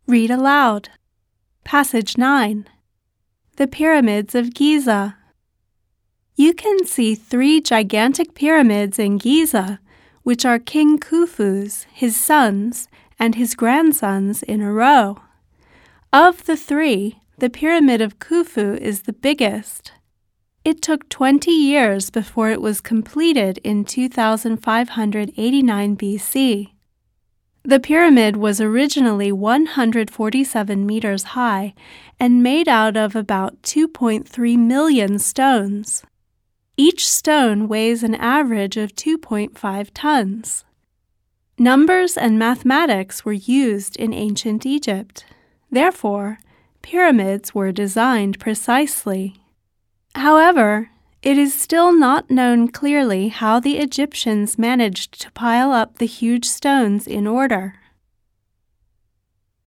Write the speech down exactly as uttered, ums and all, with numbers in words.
Read aloud. Passage nine. The Pyramids of Giza. You can see three gigantic pyramids in Giza, which are King Khufu's, his sons, and his grandsons in a row. Of the three, the Pyramid of Khufu is the biggest. It took twenty years before it was completed in two thousand five hundred eighty-nine B C. The pyramid was originally one hundred forty-seven meters high and made out of about two point three million stones. Each stone weighs an average of two point five tons. Numbers and mathematics were used in ancient Egypt. Therefore, pyramids were designed precisely. However, it is still not known clearly how the Egyptians managed to pile up the huge stones in order.